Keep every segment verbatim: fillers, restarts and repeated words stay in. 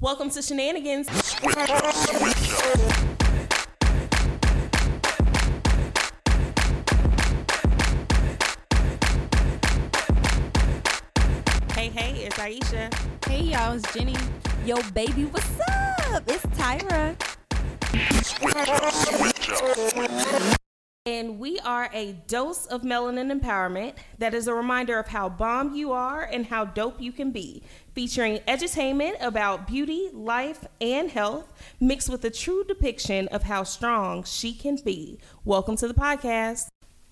Welcome to Shenanigans. Hey, hey, it's Aisha. Hey, y'all, it's Jenny. Yo, baby, what's up? It's Tyra. And we are a dose of melanin empowerment that is a reminder of how bomb you are and how dope you can be, featuring edutainment about beauty, life, and health, mixed with a true depiction of how strong she can be. Welcome to the podcast.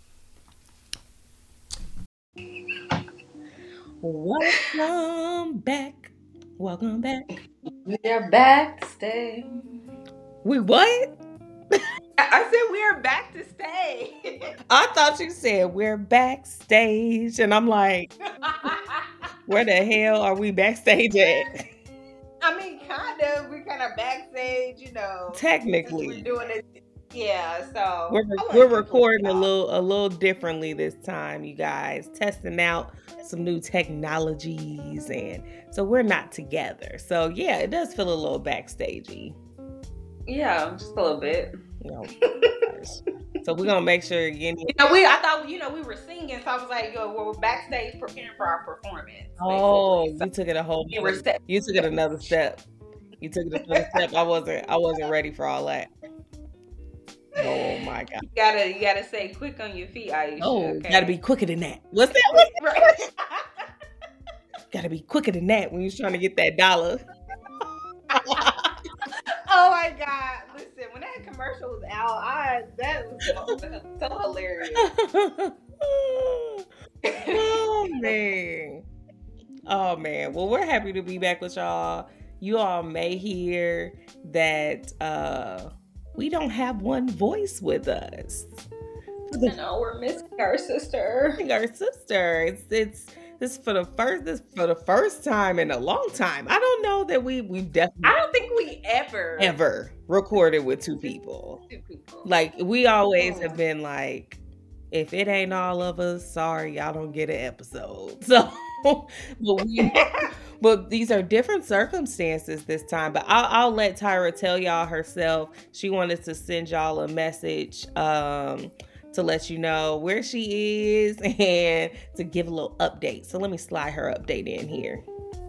Welcome back. Welcome back. We are back to stay. We what? I said we are back to stay. I thought you said we're backstage, and I'm like, where the hell are we backstage at? I mean, kind of. We're kind of backstage, you know. Technically, we're doing it. Yeah, so we're we're recording a little a little differently this time, you guys. Testing out some new technologies, and so we're not together. So yeah, it does feel a little backstagey. Yeah, just a little bit. You know, so we're gonna make sure again. You know, we I thought you know we were singing, so I was like, yo, we're backstage preparing for our performance. Oh, so you took it a whole. You were set. You took it another step. You took it another step. I wasn't. I wasn't ready for all that. Oh my god! You gotta, you gotta say quick on your feet, Aisha. Oh, okay? Gotta be quicker than that. What's that? What's that? Gotta be quicker than that when you're trying to get that dollar. Oh my god! Listen, when that commercial was out, I that was so, so hilarious. Oh man! Oh man! Well, we're happy to be back with y'all. You all may hear that uh, we don't have one voice with us. I know we're missing our sister. Our sister. It's it's. This for the first this for the first time in a long time. I don't know that we we definitely I don't think we ever ever recorded with two people. Two people. Like we always oh. have been like, if it ain't all of us, sorry, y'all don't get an episode. So but we but these are different circumstances this time. But I'll I'll let Tyra tell y'all herself. She wanted to send y'all a message. Um to let you know where she is and to give a little update. So let me slide her update in here.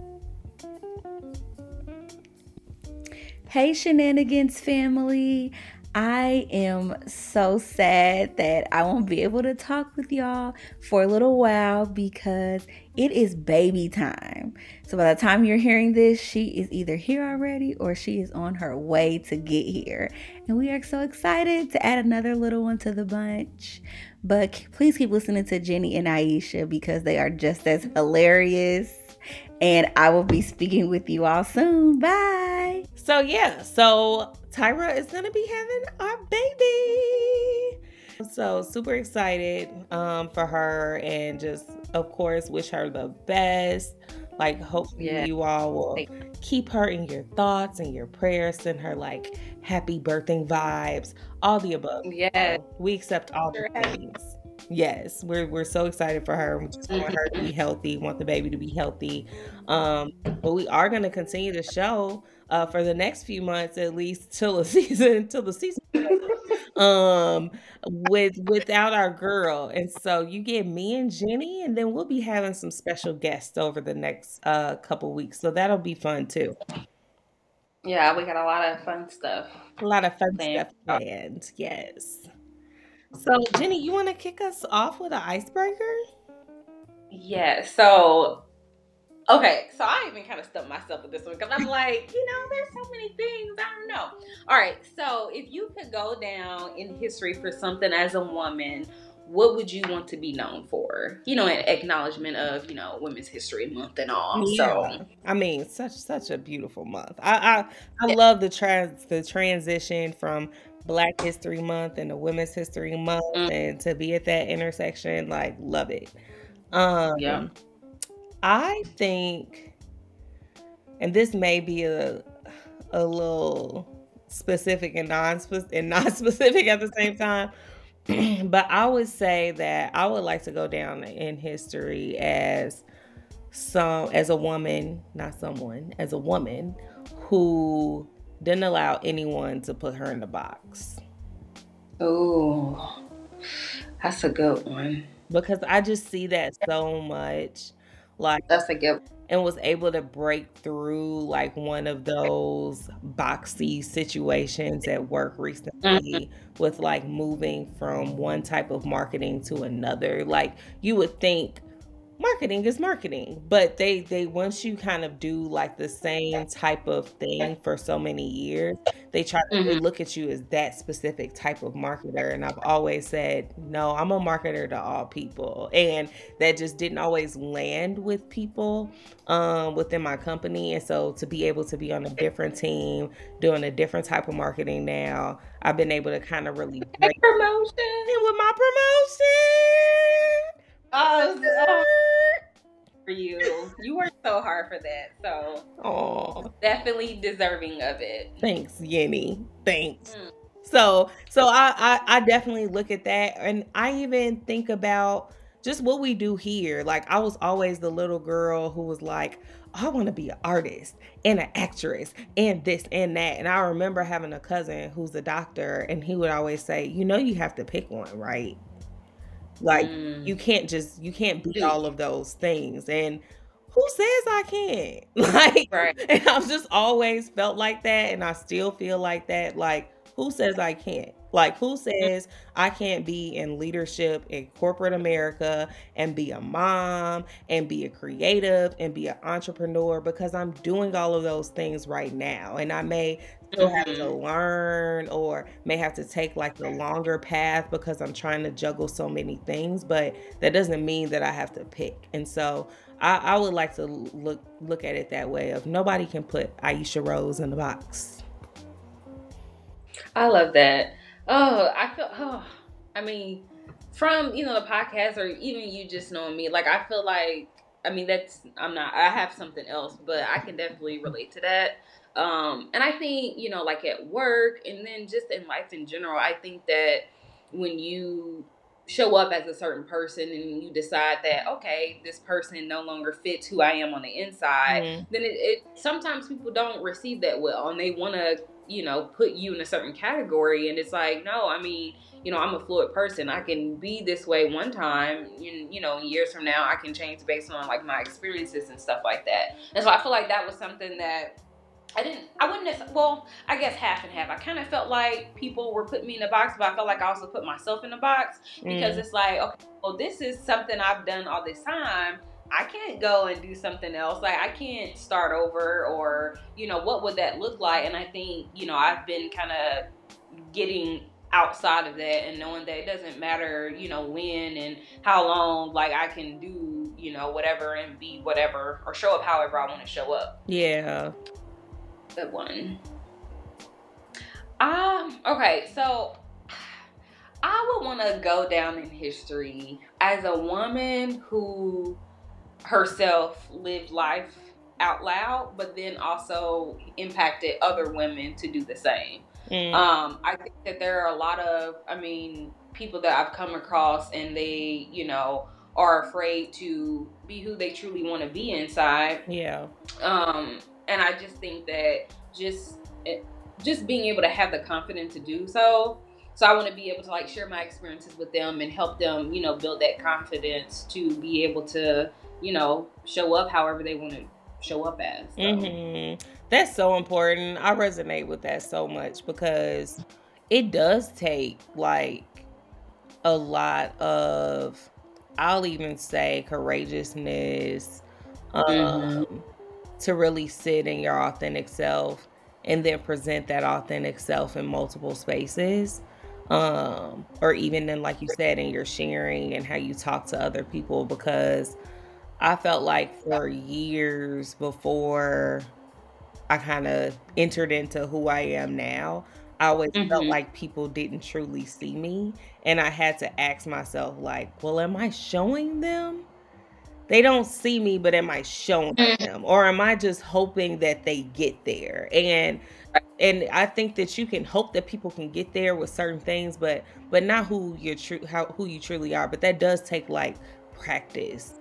Hey, Shenanigans family. I am so sad that I won't be able to talk with y'all for a little while because it is baby time. So by the time you're hearing this, she is either here already or she is on her way to get here. And we are so excited to add another little one to the bunch. But please keep listening to Jenny and Aisha because they are just as hilarious. And I will be speaking with you all soon. Bye. So yeah, so Tyra is going to be having our baby. So super excited um, for her and just, of course, wish her the best. Like, hopefully yeah. you all will keep her in your thoughts and your prayers. Send her like happy birthing vibes, all the above. Yeah, so we accept all the things. Yes, we're we're so excited for her. We just want her to be healthy, want the baby to be healthy. Um, but we are going to continue the show uh, for the next few months, at least till the season, till the season. um, with without our girl, and so you get me and Jenny, and then we'll be having some special guests over the next uh, couple weeks. So that'll be fun too. Yeah, we got a lot of fun stuff. A lot of fun planned. stuff planned. Yes. So, Jenny, you want to kick us off with an icebreaker? Yeah. So, okay. So, I even kind of stumped myself with this one because I'm like, you know, there's so many things. I don't know. All right. So, if you could go down in history for something as a woman, what would you want to be known for? You know, an acknowledgement of, you know, Women's History Month and all. Yeah. So, I mean, such such a beautiful month. I I, I yeah. love the trans the transition from Black History Month and the Women's History Month, mm. and to be at that intersection, like, love it. Um, yeah, I think, and this may be a a little specific and non and non specific at the same time, but I would say that I would like to go down in history as some as a woman, not someone, as a woman who didn't allow anyone to put her in the box. Oh, that's a good one. Because I just see that so much. Like, That's a good one. And was able to break through like one of those boxy situations at work recently mm-hmm. with like moving from one type of marketing to another. Like, you would think marketing is marketing, but they they once you kind of do like the same type of thing for so many years, they try to mm-hmm. look at you as that specific type of marketer. And I've always said, no, I'm a marketer to all people, and that just didn't always land with people um within my company. And so to be able to be on a different team doing a different type of marketing now, I've been able to kind of really break promotion and with my promotion. Oh, oh, for you. You worked so hard for that. So oh, definitely deserving of it. Thanks, Yenny. Thanks. Mm. So so I, I I definitely look at that, and I even think about just what we do here. Like, I was always the little girl who was like, oh, I want to be an artist and an actress and this and that. And I remember having a cousin who's a doctor, and he would always say, you know, you have to pick one, right? Like, mm. you can't just, you can't be all of those things. And who says I can't? Like, right. And I've just always felt like that. And I still feel like that. Like, who says I can't? Like, who says I can't be in leadership in corporate America and be a mom and be a creative and be an entrepreneur? Because I'm doing all of those things right now. And I may still have to learn or may have to take like the longer path because I'm trying to juggle so many things, but that doesn't mean that I have to pick. And so I, I would like to look look at it that way of nobody can put Aisha Rose in the box. I love that. Oh, I feel, oh, I mean, from, you know, the podcast or even you just knowing me, like, I feel like, I mean, that's, I'm not, I have something else, but I can definitely relate to that. Um, and I think, you know, like at work and then just in life in general, I think that when you show up as a certain person and you decide that, okay, this person no longer fits who I am on the inside, mm-hmm. then it, it, sometimes people don't receive that well and they want to, you know, put you in a certain category. And it's like, no, I mean, you know, I'm a fluid person. I can be this way one time, and, you know, years from now, I can change based on like my experiences and stuff like that. And so I feel like that was something that I didn't, I wouldn't have, well, I guess half and half. I kind of felt like people were putting me in a box, but I felt like I also put myself in a box because mm. it's like, okay, well, this is something I've done all this time. I can't go and do something else. Like, I can't start over or, you know, what would that look like? And I think, you know, I've been kind of getting outside of that and knowing that it doesn't matter, you know, when and how long, like, I can do, you know, whatever and be whatever or show up however I want to show up. Yeah. Good one. Um, okay, so I would want to go down in history as a woman who herself lived life out loud, but then also impacted other women to do the same. Mm. Um, I think that there are a lot of, I mean, people that I've come across and they, you know, are afraid to be who they truly want to be inside. Yeah. Um, and I just think that just, just being able to have the confidence to do so. So I want to be able to like share my experiences with them and help them, you know, build that confidence to be able to, you know, show up however they want to show up as. So. Mm-hmm. That's so important. I resonate with that so much because it does take like a lot of, I'll even say courageousness um, mm-hmm. to really sit in your authentic self and then present that authentic self in multiple spaces. Um, or even in, like you said, in your sharing and how you talk to other people, because I felt like for years before I kind of entered into who I am now, I always mm-hmm. felt like people didn't truly see me. And I had to ask myself, like, well, am I showing them? They don't see me, but am I showing mm-hmm. them? Or am I just hoping that they get there? And and I think that you can hope that people can get there with certain things, but but not who you're true how who you truly are. But that does take like practice.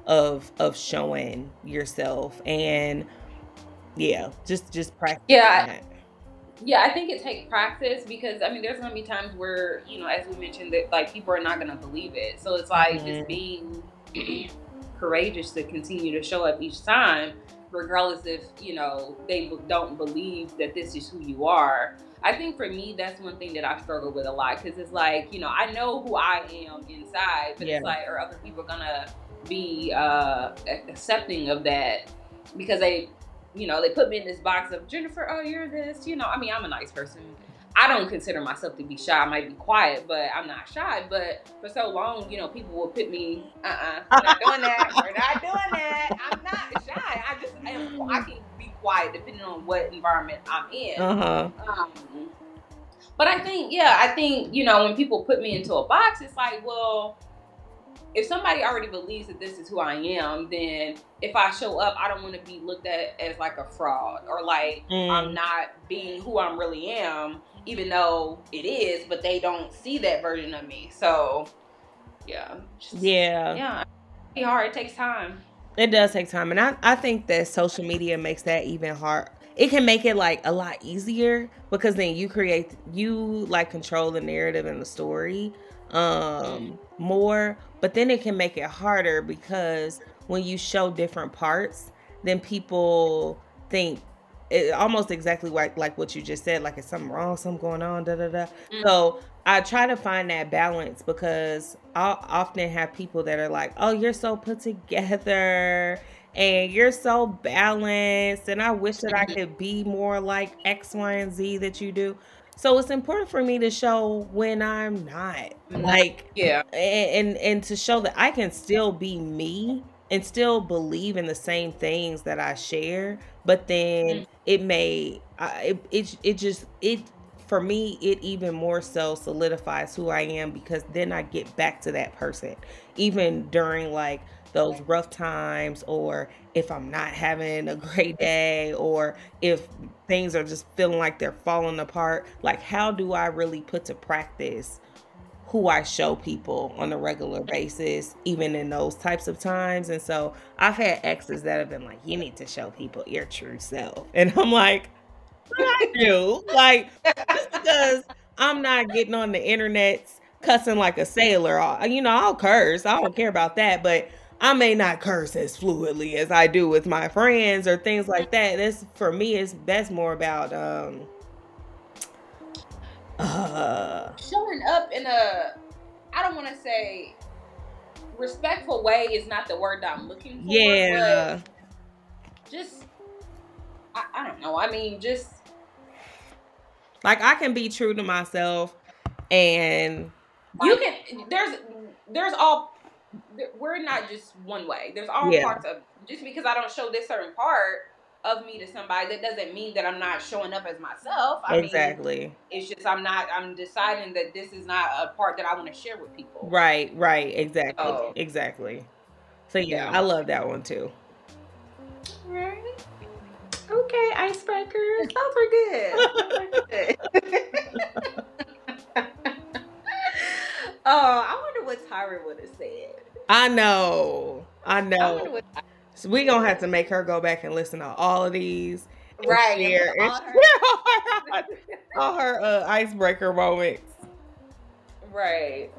of of showing yourself. And yeah, just just practice Yeah. that. Yeah, I think it takes practice because, I mean, there's going to be times where, you know, as we mentioned, that like people are not going to believe it. So it's like Mhm. just being courageous to continue to show up each time, regardless if, you know, they b- don't believe that this is who you are. I think for me, that's one thing that I struggle with a lot because it's like, you know, I know who I am inside, but Yeah. it's like, are other people going to be uh, accepting of that because they, you know, they put me in this box of Jennifer, oh, you're this, you know, I mean, I'm a nice person. I don't consider myself to be shy. I might be quiet, but I'm not shy. But for so long, you know, people will put me, uh-uh, we're not doing that. We're not doing that. I'm not shy. I just, I, am, I can be quiet depending on what environment I'm in. Uh-huh. Um, but I think, yeah, I think, you know, when people put me into a box, it's like, well, if somebody already believes that this is who I am, then if I show up, I don't want to be looked at as like a fraud or like Mm. I'm not being who I really am, even though it is, but they don't see that version of me. So, yeah. Just, Yeah. Yeah. It's hard. It takes time. It does take time. And I, I think that social media makes that even hard. It can make it like a lot easier because then you create, you like control the narrative and the story um more, but then it can make it harder because when you show different parts, then people think it almost exactly like like what you just said, like, is something wrong, something going on, da da da. Mm. So I try to find that balance because I'll often have people that are like, oh, you're so put together and you're so balanced, and I wish that I could be more like X, Y, and Z that you do. So it's important for me to show when I'm not, like, Yeah. and and, and to show that I can still be me and still believe in the same things that I share, but then Mm. it may I, it, it it just it for me it even more so solidifies who I am because then I get back to that person even during like those rough times, or if I'm not having a great day, or if things are just feeling like they're falling apart. Like, how do I really put to practice who I show people on a regular basis, even in those types of times? And so I've had exes that have been like, you need to show people your true self. And I'm like, what do I do? Like, just because I'm not getting on the internet cussing like a sailor, I'll- you know, I'll curse. I don't care about that. But I may not curse as fluidly as I do with my friends or things like that. That's for me, is that's more about um uh Showing up in a, I don't want to say respectful way is not the word that I'm looking for. yeah. But just, I, I don't know. I mean, just. Like, I can be true to myself, and You can, there's, there's all, we're not just one way. There's all yeah, parts of, just because I don't show this certain part of me to somebody, that doesn't mean that I'm not showing up as myself. I mean, exactly. it's just I'm not, I'm deciding that this is not a part that I want to share with people. Right, right, exactly, So, exactly. So yeah, Yeah. I love that one too. right. Okay, icebreakers. Those were good. Those were good. Oh, I wonder what Tyra would have said. I know, I I wonder know. what. So we gonna have to make her go back and listen to all of these, and Right, and share put and all her- share all her, all her uh, icebreaker moments. Right.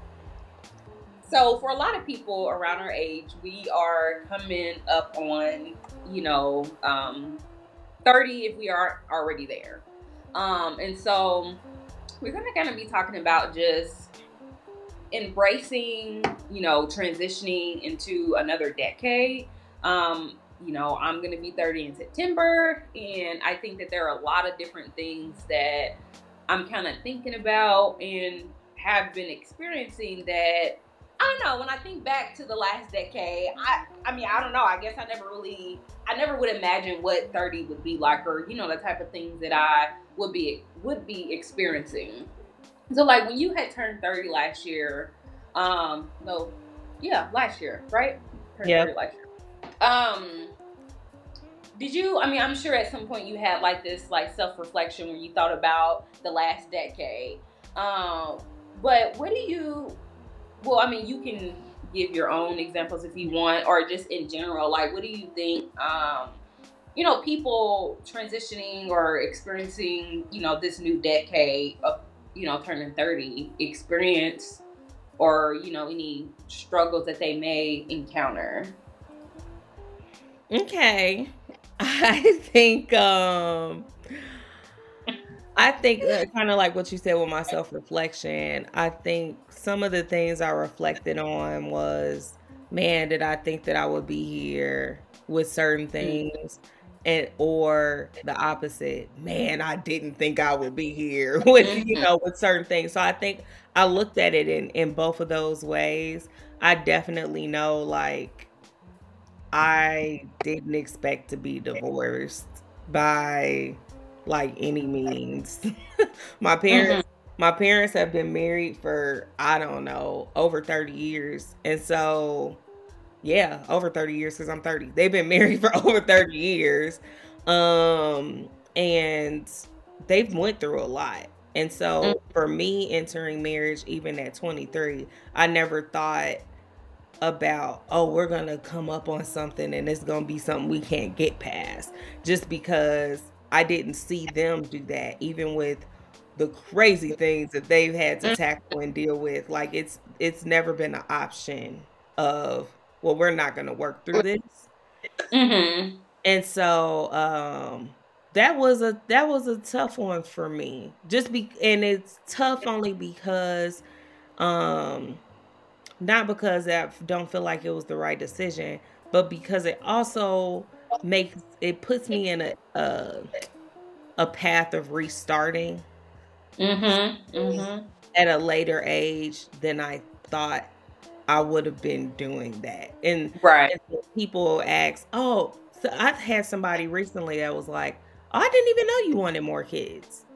So for a lot of people around our age, we are coming up on, you know, um, thirty if we aren't already there. Um, and so we're gonna kind of be talking about just embracing, you know, transitioning into another decade. Um, you know, I'm gonna be thirty in September, and I think that there are a lot of different things that I'm kind of thinking about and have been experiencing that I don't know. When I think back to the last decade, I I mean, I don't know. I guess I never really, I never would imagine what thirty would be like, or you know, the type of things that I would be would be experiencing. So, like when you had turned thirty last year, um, no, yeah, last year, right? Turned Yep. thirty last year. Um, did you? I mean, I'm sure at some point you had like this like self reflection when you thought about the last decade. Um, but what do you? Well, I mean, you can give your own examples if you want, or just in general, like, what do you think, um, you know, people transitioning or experiencing, you know, this new decade of, you know, turning thirty experience, or, you know, any struggles that they may encounter? Okay. I think um I think uh, kind of like what you said with my self reflection. I think some of the things I reflected on was, man, did I think that I would be here with certain things, and or the opposite, man, I didn't think I would be here with you Mm-hmm. know with certain things. So I think I looked at it in in both of those ways. I definitely know, like, I didn't expect to be divorced by like any means. my Mm-hmm. parents my parents have been married for, I don't know, over thirty years. And so, yeah, over thirty years cuz I'm thirty. They've been married for over thirty years. Um and they've went through a lot. And so for me entering marriage even at twenty-three, I never thought about, oh, we're gonna come up on something and it's gonna be something we can't get past, just because I didn't see them do that, even with the crazy things that they've had to tackle and deal with. Like, it's it's never been an option of, well, we're not gonna work through this. Mm-hmm. And so um that was a that was a tough one for me, just be and it's tough only because um not because I don't feel like it was the right decision, but because it also makes it puts me in a a, a path of restarting Mm-hmm. Mm-hmm. at a later age than I thought I would have been doing that. And, Right. and so people ask, oh, so I've had somebody recently that was like, oh, I didn't even know you wanted more kids.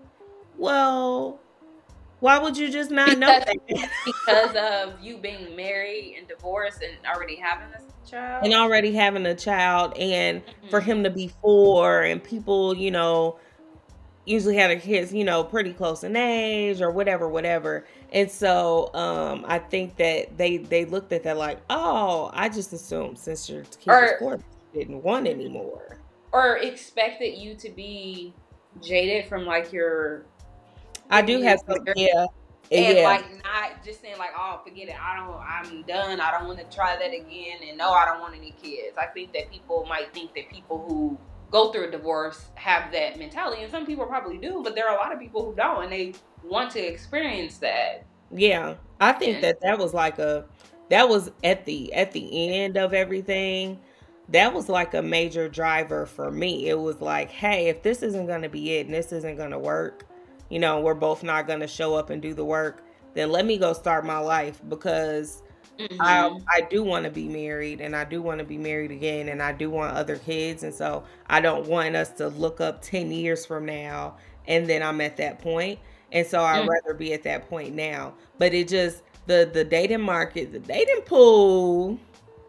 Well, why would you just not know Because that? because of you being married and divorced and already having a And child. already having a child, and for Mm-hmm. him to be four, and people, you know, usually have their kids, you know, pretty close in age or whatever, whatever. And so um I think that they they looked at that like, oh, I just assumed since your kid was Or four, you didn't want anymore. or expected you to be jaded from like your I thirty do have years some, marriage, yeah, and yeah, like not just saying like, oh, forget it, I don't, I'm done, I don't want to try that again, and no, I don't want any kids. I think that people might think that people who go through a divorce have that mentality, and some people probably do, but there are a lot of people who don't, and they want to experience that. yeah. I think And that that was like a that was at the at the end of everything. That was like a major driver for me. It was like, hey, if this isn't going to be it and this isn't going to work, you know, we're both not going to show up and do the work, then let me go start my life, because I mm-hmm. I do want to be married, and I do want to be married again, and I do want other kids. And so I don't want us to look up ten years from now and then I'm at that point. And so I'd Mm-hmm. rather be at that point now. But it just, the the dating market, the dating pool,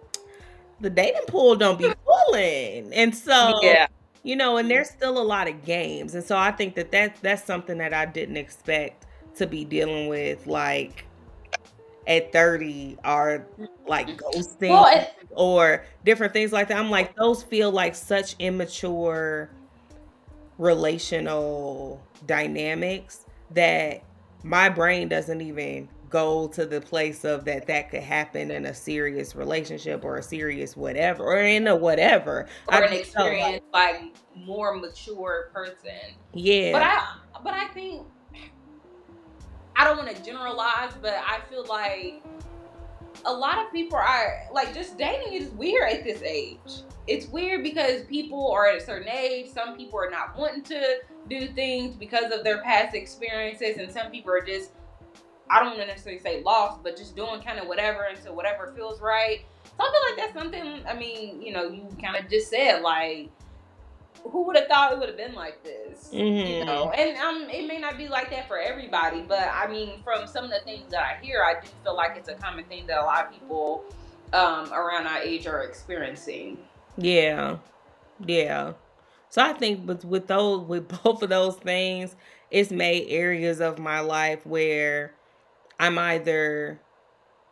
the dating pool don't be pulling. And so, Yeah. you know, and there's still a lot of games. And so I think that that's, that's something that I didn't expect to be dealing with, like, at thirty, are like ghosting Well, it, or different things like that. I'm like, those feel like such immature relational dynamics that my brain doesn't even go to the place of that that could happen in a serious relationship or a serious whatever or in a whatever. I or an just felt like, experienced, like, more mature person. But yeah, I, but I think I don't want to generalize, but I feel like a lot of people are like, just dating is weird at this age. It's weird because people are at a certain age. Some people are not wanting to do things because of their past experiences, and some people are just, I don't want to necessarily say lost, but just doing kind of whatever until whatever feels right. So I feel like that's something. I mean, you know, you kind of just said, like, who would have thought it would have been like this, you know? mm-hmm. And um it may not be like that for everybody, but I mean, from some of the things that I hear, I do feel like it's a common thing that a lot of people um around our age are experiencing. Yeah, yeah. So I think with with those with both of those things, it's made areas of my life where I'm either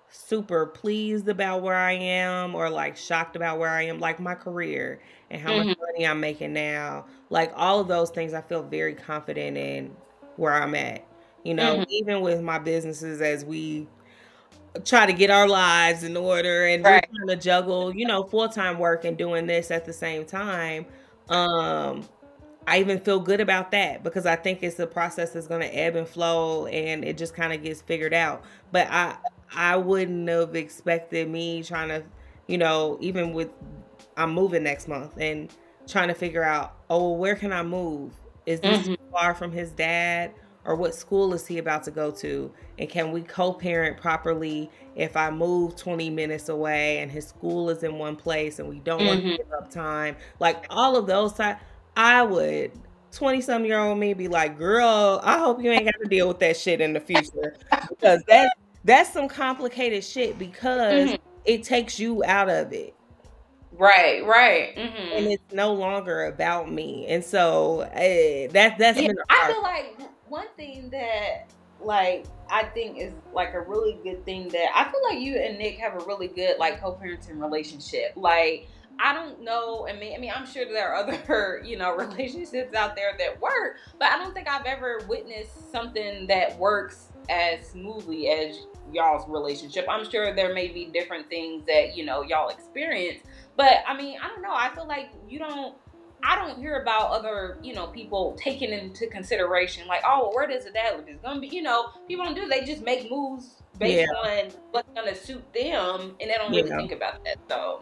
super pleased about where I am or like shocked about where I am, like my career and how much Mhm. money I'm making now. Like all of those things, I feel very confident in where I'm at. You know, Mhm. even with my businesses, as we try to get our lives in order and we're Right. trying to juggle, you know, full-time work and doing this at the same time. Um, I even feel good about that because I think it's a process that's going to ebb and flow and it just kind of gets figured out. But I I wouldn't have expected me trying to, you know, even with I'm moving next month and trying to figure out, oh, well, where can I move? Is this too Mhm. far from his dad? Or what school is he about to go to? And can we co-parent properly if I move twenty minutes away and his school is in one place and we don't want to Mhm. give up time? Like all of those types, I would twenty some year old me be like, girl, I hope you ain't got to deal with that shit in the future because that that's some complicated shit because Mhm. it takes you out of it Right. Right. and Mhm. it's no longer about me. And so eh, that that's Yeah, been a I hard. feel like one thing that like I think is like a really good thing that I feel like you and Nick have a really good like co-parenting relationship. Like I don't know, I mean, I mean, I'm sure there are other, you know, relationships out there that work, but I don't think I've ever witnessed something that works as smoothly as y'all's relationship. I'm sure there may be different things that, you know, y'all experience, but I mean, I don't know. I feel like you don't I don't hear about other, you know, people taking into consideration, like, oh, well, where does the dad live? It's gonna be, you know, people don't do. They just make moves Yeah, based on what's gonna suit them, and they don't really yeah. think about that. So,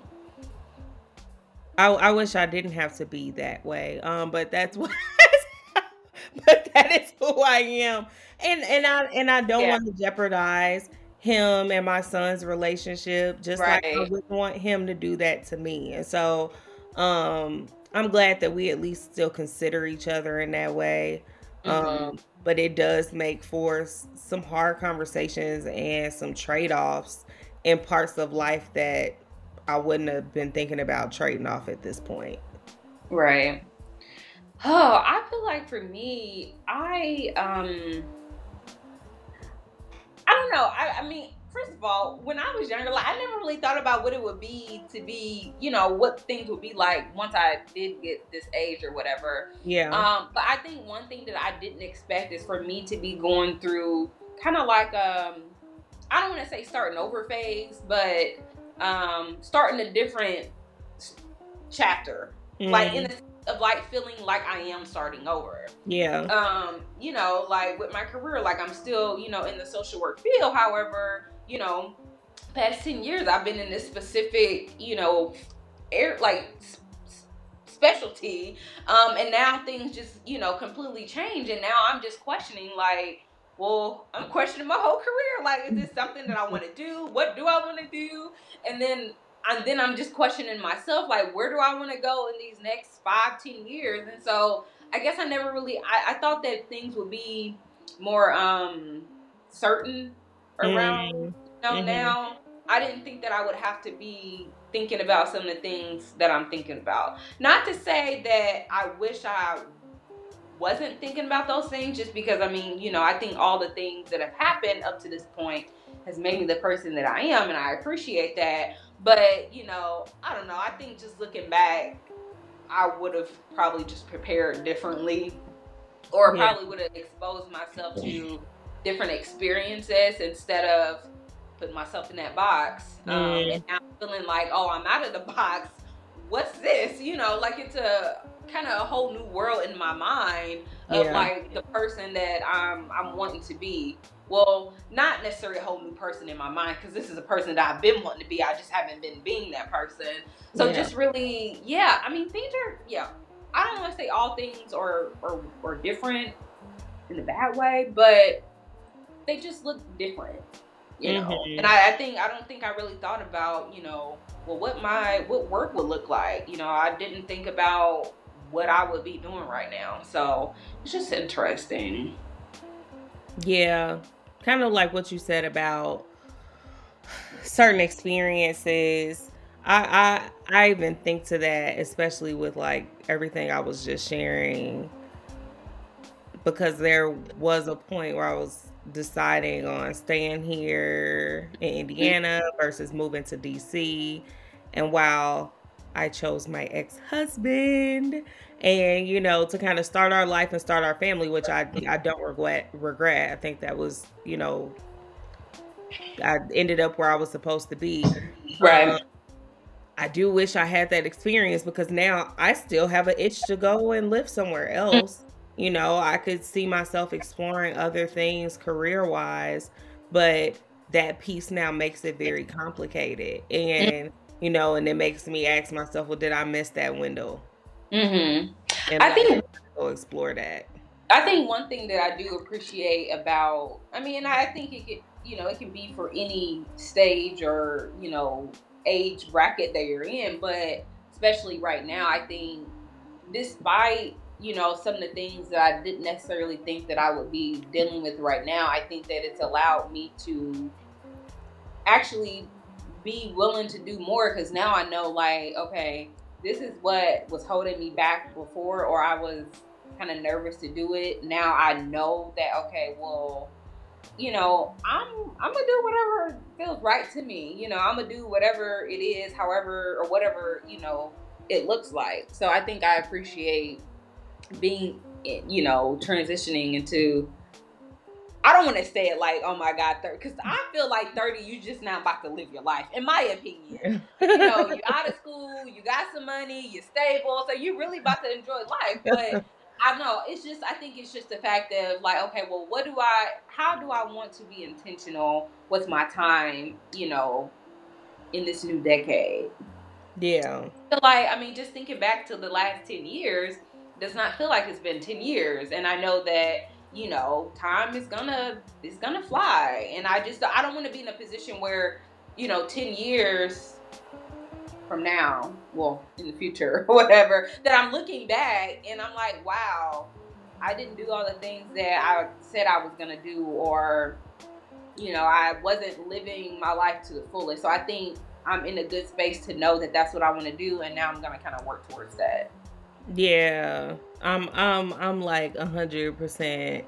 I I wish I didn't have to be that way. Um, but that's what but that is who I am. And and I and I don't yeah, want to jeopardize him and my son's relationship, just like I right. wouldn't want him to do that to me. And so um I'm glad that we at least still consider each other in that way. Hmm. Um, but it does make for s- some hard conversations and some trade-offs in parts of life that I wouldn't have been thinking about trading off at this point. Right. Oh, I feel like for me, I um I don't know. I, I mean, first of all, when I was younger, like I never really thought about what it would be to be, you know, what things would be like once I did get this age or whatever. Yeah. Um, but I think one thing that I didn't expect is for me to be going through kind of like um, I don't want to say starting over phase, but um, starting a different chapter, like in the Mm, sense of like feeling like I am starting over. yeah. Um, you know, like with my career, like I'm still, you know, in the social work field. However, you know, past ten years I've been in this specific, you know, air like s- specialty. Um, and now things just, you know, completely change. And now I'm just questioning like, well, I'm questioning my whole career. Like, is this something that I want to do? What do I want to do? And then and then I'm just questioning myself, like, where do I want to go in these next five, ten years? And so I guess I never really I, I thought that things would be more um certain around, Mm, you know, mhm. now. I didn't think that I would have to be thinking about some of the things that I'm thinking about. Not to say that I wish I wasn't thinking about those things, just because I mean, you know, I think all the things that have happened up to this point has made me the person that I am, and I appreciate that. But, you know, I don't know. I think just looking back, I would have probably just prepared differently, or Yeah. probably would have exposed myself to different experiences instead of putting myself in that box. Um, and Mm, now feeling like, oh, I'm out of the box. What's this? You know, like it's a kind of a whole new world in my mind of yeah. like the person that I'm I'm wanting to be. Well, not necessarily a whole new person in my mind, because this is a person that I've been wanting to be. I just haven't been being that person. So Yeah. just really, yeah. I mean, things are, yeah. I don't want to say all things are, are are different in a bad way, but they just look different, you know. And Mhm. I, I think I don't think I really thought about, you know, well, what my what work would look like. You know, I didn't think about what I would be doing right now. So it's just interesting. Yeah. Kind of like what you said about certain experiences. I I I even think to that, especially with like everything I was just sharing, because there was a point where I was deciding on staying here in Indiana versus moving to D C. And while I chose my ex-husband and, you know, to kind of start our life and start our family, which I I don't regret regret. I think that was, you know, I ended up where I was supposed to be. Right. Um, I do wish I had that experience because now I still have an itch to go and live somewhere else. You know, I could see myself exploring other things career wise, but that piece now makes it very complicated. And, you know, and it makes me ask myself, well, did I miss that window? Mm-hmm. And I think go explore that. I think one thing that I do appreciate about, I mean, I think it could, you know, it can be for any stage or, you know, age bracket that you're in, but especially right now, I think despite, you know, some of the things that I didn't necessarily think that I would be dealing with right now, I think that it's allowed me to actually be willing to do more, because now I know, like, okay, this is what was holding me back before, or I was kind of nervous to do it. Now I know that, okay, well, you know, I'm I'm gonna do whatever feels right to me. You know, I'm gonna do whatever it is, however or whatever, you know, it looks like. So I think I appreciate being, you know, transitioning into, I don't want to say it like, oh my God, thirty, because I feel like thirty, you just not about to live your life, in my opinion. You know, you're out of school, you got some money, you're stable, so you're really about to enjoy life. But I know, it's just, I think it's just the fact of like, okay, well, what do I, how do I want to be intentional with my time, you know, in this new decade? Yeah. So like, I mean, just thinking back to the last ten years, does not feel like it's been ten years. And I know that, you know, time is gonna, it's gonna fly. And I just, I don't want to be in a position where, you know, ten years from now, well, in the future or whatever, that I'm looking back and I'm like, wow, I didn't do all the things that I said I was gonna do, or, you know, I wasn't living my life to the fullest. So I think I'm in a good space to know that that's what I want to do, and now I'm gonna kind of work towards that. Yeah, I'm I'm I'm like a hundred percent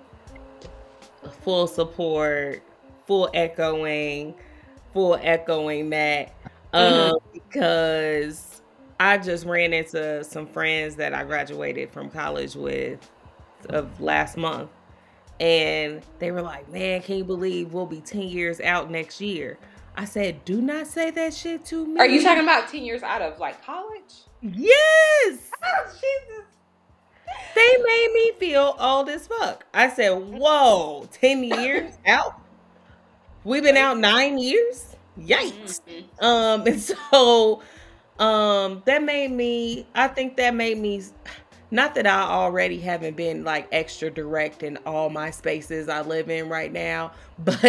full support, full echoing, full echoing that. Mhm. Um, because I just ran into some friends that I graduated from college with of last month, and they were like, "Man, can you believe we'll be ten years out next year?" I said, "Do not say that shit to me." Are you talking about ten years out of like college? Yes. Oh, Jesus. They made me feel old as fuck. I said, "Whoa, ten years out? We've been out nine years? Yikes." Mm-hmm. Um, and so um that made me, I think that made me, not that I already haven't been like extra direct in all my spaces I live in right now, but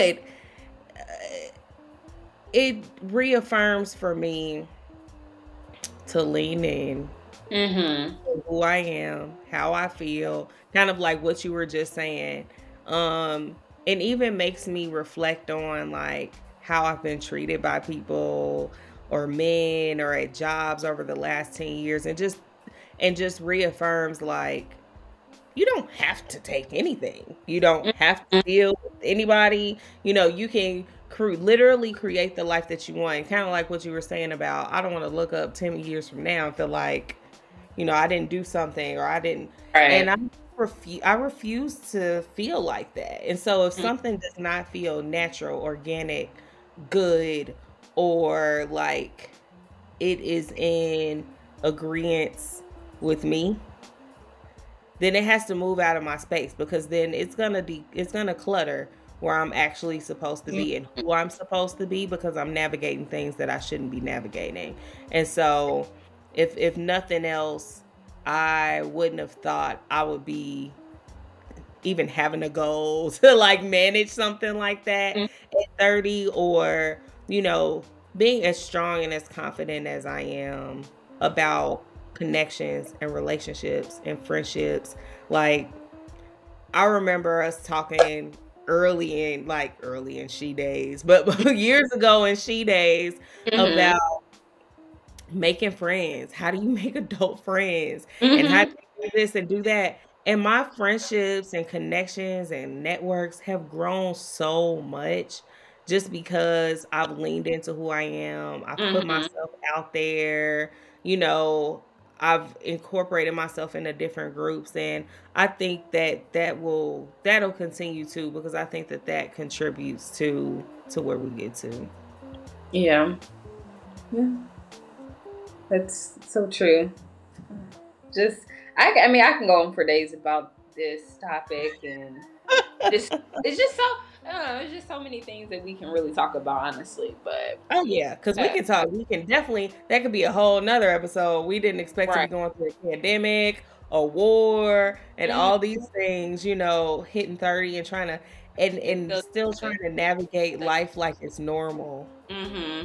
uh, it reaffirms for me to lean in Mm-hmm. who I am, how I feel, kind of like what you were just saying. Um, it even makes me reflect on like how I've been treated by people or men or at jobs over the last ten years, and just and just reaffirms like you don't have to take anything. You don't have to deal with anybody. You know, you can cre- literally create the life that you want. Kind of like what you were saying about, I don't want to look up ten years from now and feel like, you know, I didn't do something or I didn't. Right. And I refuse, I refuse to feel like that. And so if something does not feel natural, organic, good, or like it is in agreement with me, then it has to move out of my space, because then it's gonna de- it's gonna clutter where I'm actually supposed to be and who I'm supposed to be, because I'm navigating things that I shouldn't be navigating. And so if if nothing else, I wouldn't have thought I would be even having a goal to like manage something like that at thirty, or, you know, being as strong and as confident as I am about connections and relationships and friendships. Like, I remember us talking early in like early in she days, but years ago in she days, Mm-hmm. about making friends. How do you make adult friends? Mm-hmm. And how do you do this and do that? And my friendships and connections and networks have grown so much just because I've leaned into who I am. I've put Mm-hmm. myself out there, you know, I've incorporated myself into different groups, and I think that that will that'll continue to, because I think that that contributes to to where we get to. Yeah. Yeah. That's so true. Just, I, I mean, I can go on for days about this topic, and just, it's just so, I don't know, it's just so many things that we can really talk about, honestly. But Oh yeah, because we yeah, can talk. We can definitely. That could be a whole nother episode. We didn't expect to be right. going through a pandemic, a war, and Mhm. all these things. You know, hitting thirty and trying to, and And and still, still trying to navigate life like it's normal. mm-hmm.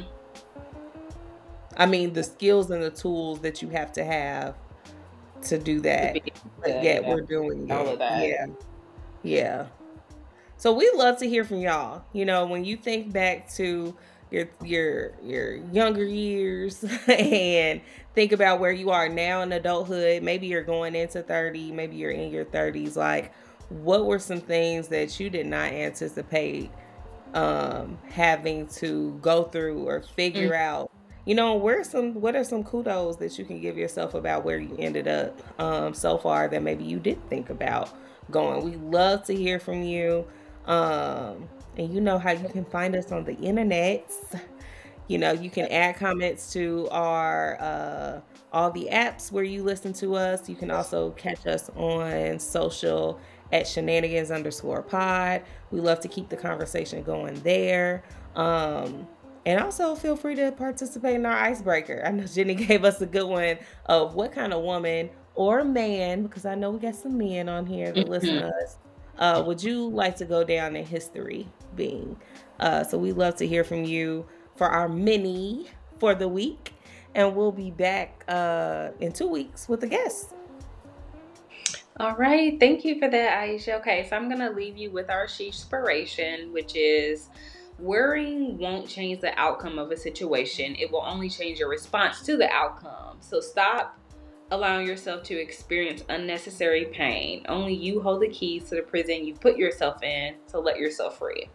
I mean, the skills and the tools that you have to have to do To that, be, but to, yet yeah, we're doing all it. of that. Yeah, yeah. So we love to hear from y'all. You know, when you think back to your your your younger years and think about where you are now in adulthood, maybe you're going into thirty, maybe you're in your thirties, like what were some things that you did not anticipate um having to go through or figure Mm-hmm. out? You know, where some what are some kudos that you can give yourself about where you ended up um so far that maybe you did think about going? We love to hear from you. Um and you know how you can find us on the internet. You know, you can add comments to our uh all the apps where you listen to us. You can also catch us on social at shenanigans underscore pod. We love to keep the conversation going there. Um and also feel free to participate in our icebreaker. I know Jenny gave us a good one of what kind of woman or man, because I know we got some men on here that listen to us, uh, would you like to go down in history being? Uh, so we love to hear from you for our mini for the week. And we'll be back uh, in two weeks with a guest. All right. Thank you for that, Aisha. Okay, so I'm going to leave you with our inspiration, which is worrying won't change the outcome of a situation. It will only change your response to the outcome. So stop allowing yourself to experience unnecessary pain. Only you hold the keys to the prison you've put yourself in, so let yourself free.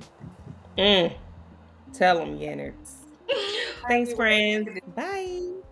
Mm. Tell them, Yenners. Thanks, friends. Bye.